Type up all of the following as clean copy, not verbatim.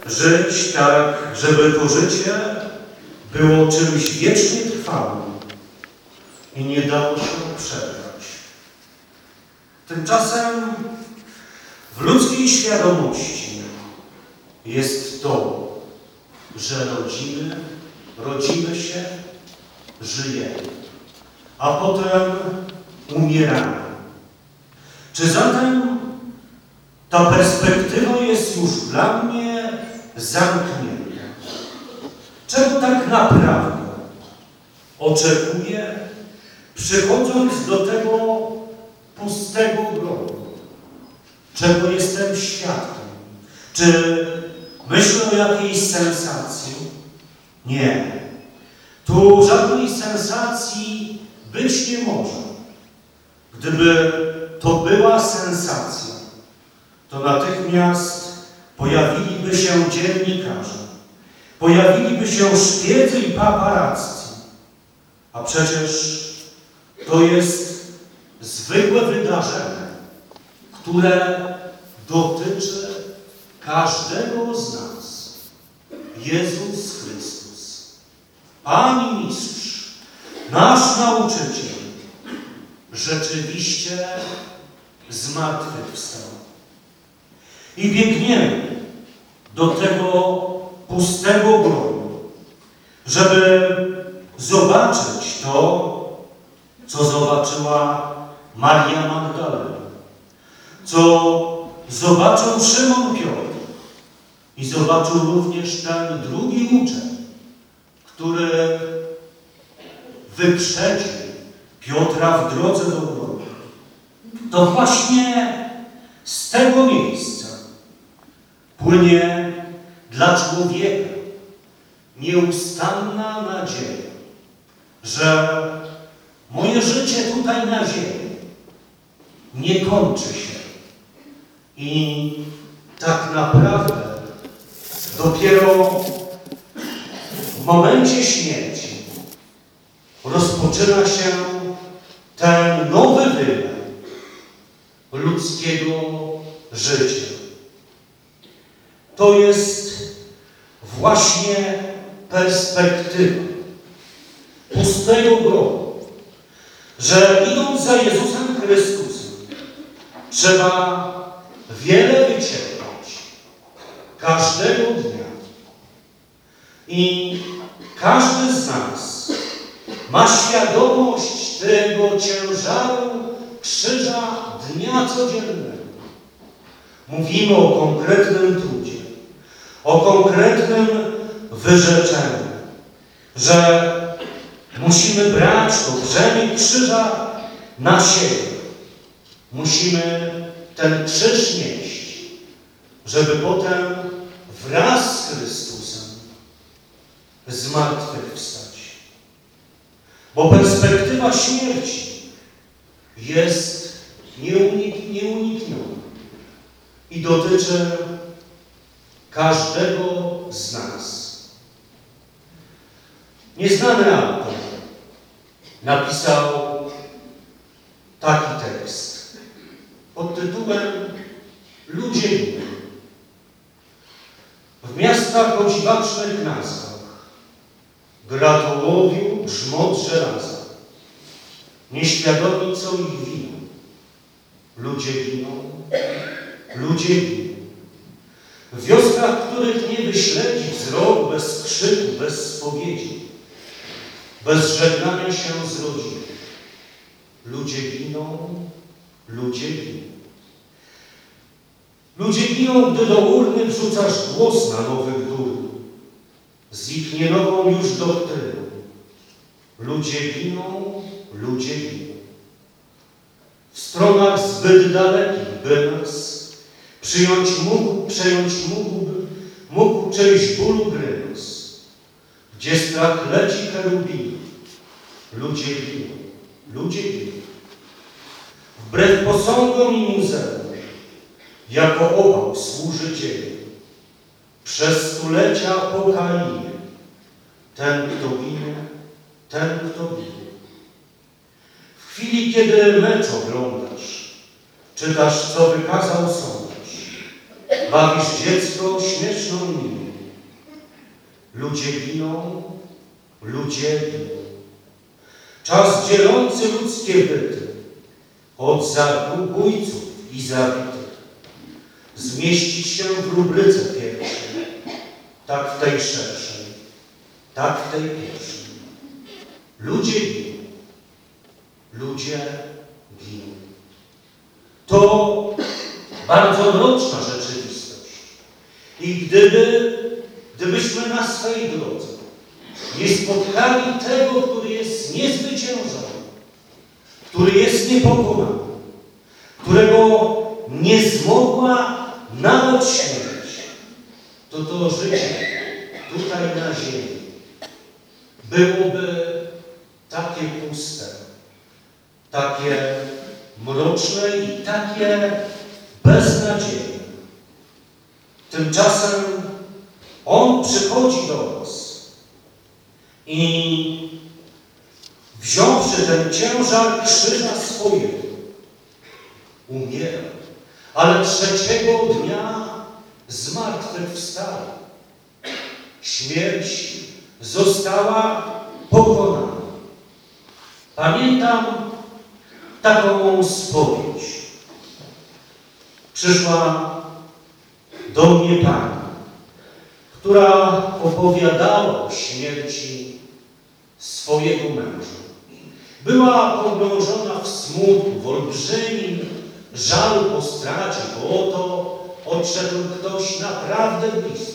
Żyć tak, żeby to życie było czymś wiecznie trwałym i nie dało się przegrać. Tymczasem w ludzkiej świadomości jest to, że rodzimy się, żyjemy, a potem umieramy. Czy zatem ta perspektywa jest już dla mnie zamknięta? Czego tak naprawdę oczekuję, przychodząc do tego pustego grobu? Czego jestem świadkiem? Czy myślę o jakiejś sensacji? Nie. Tu żadnej sensacji być nie może. Gdyby to była sensacja, to natychmiast pojawiliby się dziennikarze, pojawiliby się szpiedzy i paparazzi. A przecież to jest zwykłe wydarzenie, które dotyczy każdego z nas. Jezus Chrystus, Pan i Mistrz, nasz nauczyciel, rzeczywiście zmartwychwstał. I biegniemy do tego pustego grobu, żeby zobaczyć to, co zobaczyła Maria Magdalena, co zobaczył Szymon Piotr i zobaczył również ten drugi uczeń, który wyprzedził Piotra w drodze do grobu. To właśnie z tego miejsca płynie dla człowieka nieustanna nadzieja, że moje życie tutaj na ziemi nie kończy się i tak naprawdę dopiero w momencie śmierci rozpoczyna się ten nowy wymiar ludzkiego życia. To jest właśnie perspektywa pustego grobu, że idąc za Jezusem Chrystusem trzeba wiele wycierpieć każdego dnia i każdy z nas ma świadomość tego ciężaru krzyża dnia codziennego. Mówimy o konkretnym trudzie, o konkretnym wyrzeczeniu, że musimy brać to brzemię krzyża na siebie. Musimy ten krzyż nieść, żeby potem wraz z Chrystusem zmartwychwstać. Bo perspektywa śmierci jest nieunikniona i dotyczy każdego z nas. Nieznany autor napisał taki tekst pod tytułem Ludzie giną. W miastach o dziwacznych nazwach gra to łowiu grzmot żelaza. Nieświadomi, co ich winą. Ludzie giną, ludzie giną. W wioskach, których nie wyśledzi wzrok, bez krzyku, bez spowiedzi, bez żegnania się z rodziną. Ludzie giną, ludzie giną. Ludzie giną, gdy do urny wrzucasz głos na nowych durni, z ich nienową już doktryną. Ludzie giną, ludzie giną. W stronach zbyt dalekich, by nas przejąć mógł czyjś bólu grynos, gdzie strach leci cherubinów. Ludzie giną, ludzie giną. Wbrew posągom i muzeum, jako opał służy dzień. Przez stulecia po Kainie, ten, kto ginie, ten, kto ginie. W chwili, kiedy mecz oglądasz, czytasz, co wykazał sąd, bawisz dziecko śmieszną minę. Ludzie giną, ludzie giną. Czas dzielący ludzkie byty od zabójców i zabitych zmieścić się w rubryce pierwszej, tak w tej szerszej, tak w tej pierwszej. Ludzie giną, ludzie giną. To bardzo mroczna rzeczywistość. I gdybyśmy na swej drodze nie spotkali tego, który jest niezwyciężony, który jest niepokonany, którego nie zmogła nawet śmierć, to życie tutaj na ziemi byłoby takie puste, takie mroczne i takie beznadziejne. Tymczasem On przychodzi do nas i wziąwszy ten ciężar krzyża swojego, umiera, ale trzeciego dnia zmartwychwstał. Śmierć została pokonana. Pamiętam taką spowiedź. Przyszła do mnie pani, która opowiadała o śmierci swojego męża. Była pogrążona w smutku, w olbrzymim żalu po stracie, bo oto odszedł ktoś naprawdę bliski,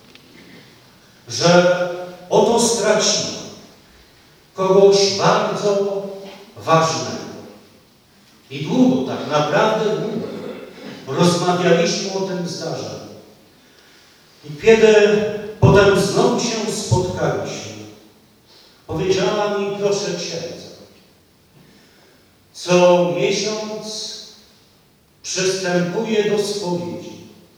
że oto straciła kogoś bardzo ważnego. I długo, tak naprawdę długo, rozmawialiśmy o tym zdarzeniu. I kiedy potem znowu się spotkaliśmy, powiedziała mi: proszę księdza, co miesiąc przystępuję do spowiedzi.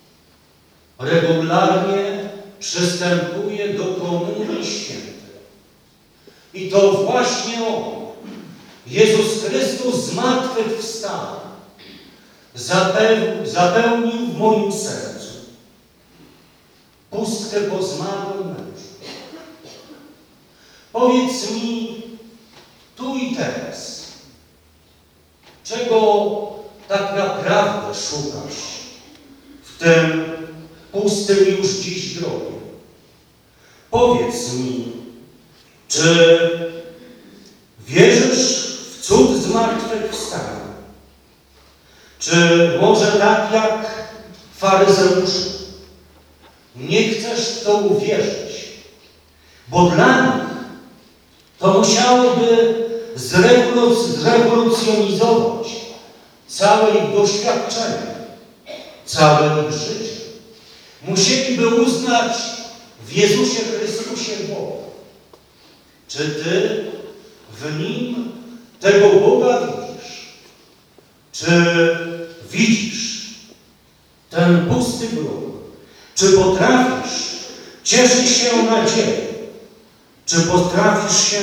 Regularnie przystępuję do komunii świętej. I to właśnie On, Jezus Chrystus zmartwychwstał, zapełnił w moim sercu pustkę po zmarłym mężu. Powiedz mi tu i teraz, czego tak naprawdę szukasz w tym pustym już dziś grobie? Powiedz mi, czy wierzysz w cud zmartwychwstania? Czy może tak jak faryzeusze nie chcesz w to uwierzyć, bo dla nich to musiałoby zrewolucjonizować całe ich doświadczenie, całe ich życie. Musieliby uznać w Jezusie Chrystusie Boga. Czy Ty w Nim tego Boga widzisz? Czy widzisz ten pusty grób? Czy potrafisz cieszyć się nadzieją? Czy potrafisz się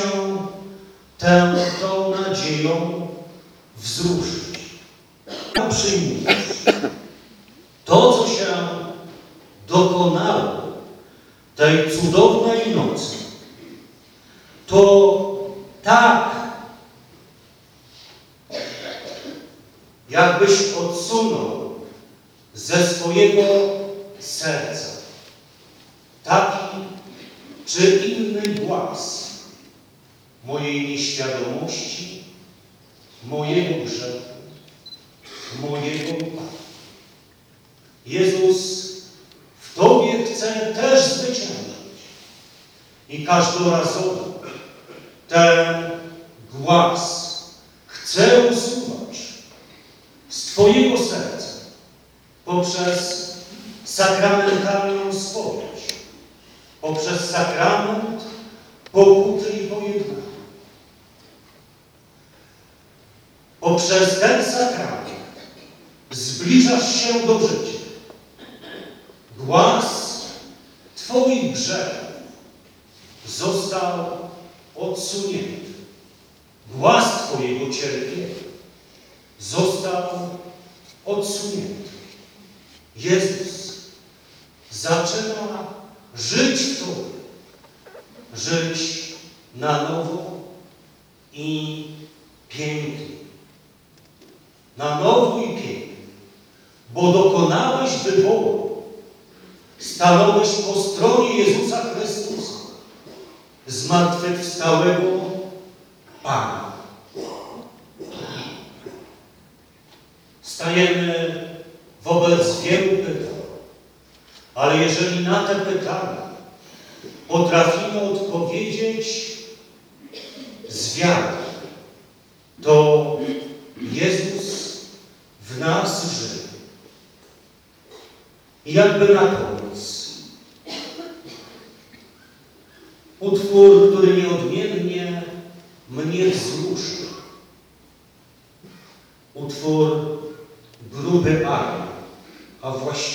tą nadzieją wzruszyć? Przyjmujesz to, co się dokonało tej cudownej nocy, to tak, jakbyś odsunął ze swojego serca taki czy inny głaz mojej nieświadomości, mojego grzechu, mojego upadku. Jezus w Tobie chce też zwyciężyć i każdorazowo ten głaz chce usuwać z Twojego serca poprzez sakramentalną spowiedź, poprzez sakrament pokuty i pojednania. Poprzez ten sakrament zbliżasz się do życia. Głaz Twoich grzechów został odsunięty. Głaz Twojego cierpienia został odsunięty. Jezus zaczyna żyć w Tobie żyć na nowo i pięknie. Na nowo i pięknie, bo dokonałeś wyboru. Stanąłeś po stronie Jezusa Chrystusa, zmartwychwstałego Pana. Stajemy wobec wielu pytań, ale jeżeli na te pytania potrafimy odpowiedzieć z wiarą, to Jezus w nas żyje. I jakby na koniec utwór, który nieodmiennie mnie wzruszył. Utwór Gruby Aria, a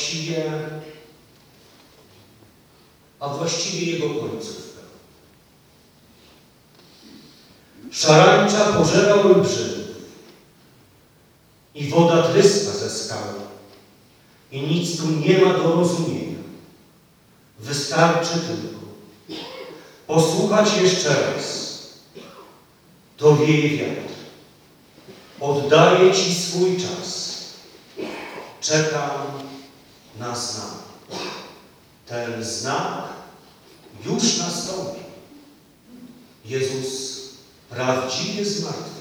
właściwie jego końcówka. Szarańcza pożera olbrzymów i woda tryska ze skały i nic tu nie ma do rozumienia. Wystarczy tylko posłuchać jeszcze raz. To wieje wiatr. Oddaję Ci swój czas. Czekam na znak. Ten znak już nastąpi. Jezus prawdziwie zmartwychwstał.